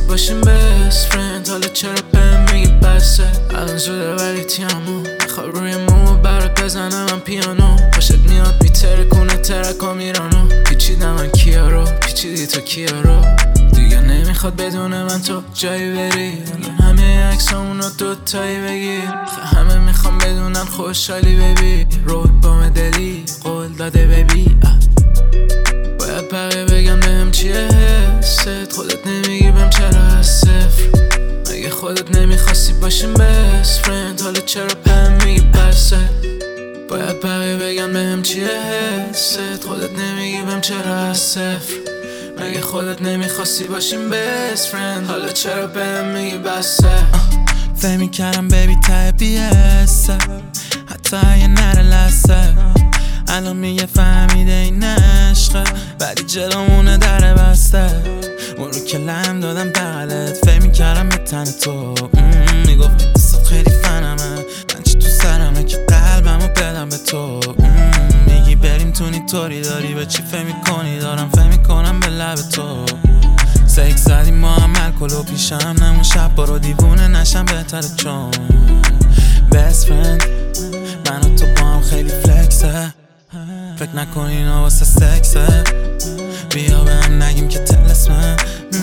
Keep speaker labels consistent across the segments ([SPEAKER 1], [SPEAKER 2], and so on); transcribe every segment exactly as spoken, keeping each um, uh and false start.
[SPEAKER 1] باشیم best friend. حالا چرا بهم میگی بسه؟ الان زوده ولی تیامو میخواد روی مو برات بزنم من پیانو. خوشت میاد میترکونه ترکا میرانو. پیچیدم من کیا رو پیچیدی تو کیا رو. دیگه نمیخواد بدونه من تو جایی بری. الان همه عکسامونو دوتایی بگیر. همه میخوام بدونن خوشحالی ببی. رود بام دلی قول داده ببی. باید بقیه بگم بهم چیه حست. خودت نمیگی بهم چرا از صفر. مگه خودت نمیخواستی باشیم best friend. حالا چرا بهم میگی بسه؟ باید بقیه بگم بهم چیه حست. خودت نمیگی بهم چرا از صفر. مگه خودت نمیخواستی باشیم best friend. حالا چرا بهم میگی بسه؟
[SPEAKER 2] فهمی کردم بیبی ته بیسته حتی اگه نره لسه. الان میگه فهمیده این عشقه ولی جلومونه در بسته. اون رو که لم دادم بغلت فهمی کردم به تن تو. میگفتی دستت خیلی فنمه من چی تو سرمه که قلبمو بدم به تو. میگی بریم تونی طوری داری به چی فهمی کنی دارم فهمی کنم به لب تو. سیک زدیم ما هم الکل و پیشم نمون شب برو دیوونه نشم بهتره چون best friend. من و تو با هم خیلی فلکسه. فکر نکن اینا واسه سکسه. بیا به هم نگیم که تلسمه.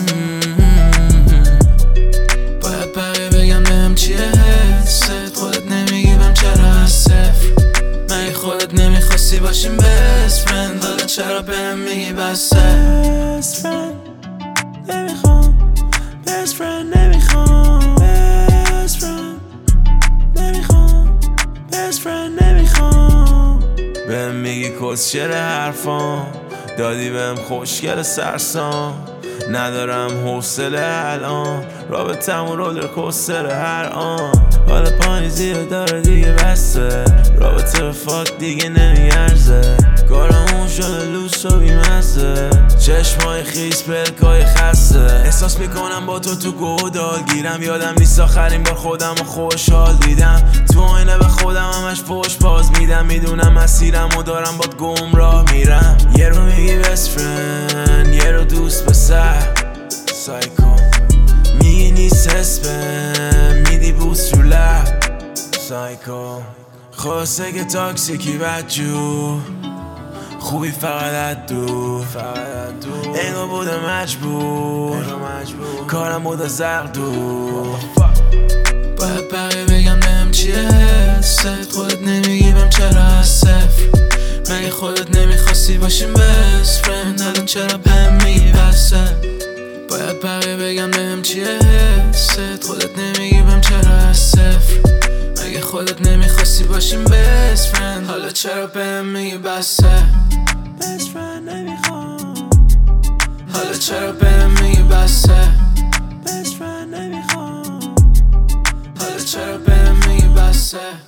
[SPEAKER 1] باید بقیه بگم بهم چیه حست. خودت نمیگی بهم چرا از صفر. مگه خودت نمیخواستی باشیم best friend. حالا چرا بهم میگی بسه؟
[SPEAKER 2] best friend نمیخوام best friend نمیخوام best friend نمیخوام best friend نمیخوام.
[SPEAKER 3] بهم میگی کسچر حرفام دادی بهم خوشگل سرسام. ندارم حوصله الان رابطمون رولر کوستر هر آن. حالا پاییزی رو داره دیگه بسته. رابطه به فاک دیگه نمیارزه. کارمون شده لوس و بیمزه. چشمای خیس پلکای خسته. احساس میکنم با تو تو گودال گیرم. یادم نیست آخرین بار خودم رو خوشحال دیدم. تو آینه به خودم همش پشت باز میدم. میدونم مسیرم و دارم باد گمراه میرم. یه رو میگی best friend یه رو دوست پسر سایکو. میگی نیست اسمم میدی بوس رو لب سایکو. خواسته که تاکسیکی بدجو خوبی فقط از دو انگار بوده مجبور کارم بوده زرق دو.
[SPEAKER 1] باید بقیه بگم بهم چیه حست. خودت نمیگی بهم چرا از صفر. مگه خودت نمیخواستی باشیم best friend. الان چرا بهم میگی بسه؟ باید بقیه بگم بهم چیه حست. خودت نمیگی بهم چرا از صفر. مگه خودت نمیخواستی باشیم best friend. حالا چرا بهم میگی بسه؟
[SPEAKER 2] best friend نمیخوام.
[SPEAKER 1] حالا چرا بهم میگی بسه؟
[SPEAKER 2] best friend نمیخوام.
[SPEAKER 1] حالا چرا بهم میگی بسه؟